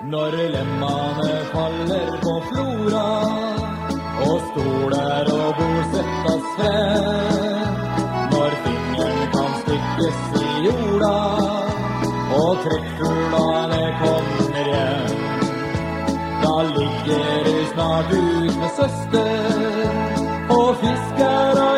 Når lemmene faller på flora, og stoler og bord settes frem, når fingeren kan stikkes i jorda, og trekkfuglene kommer hjem, da ligger du snart ut med søster, og fisker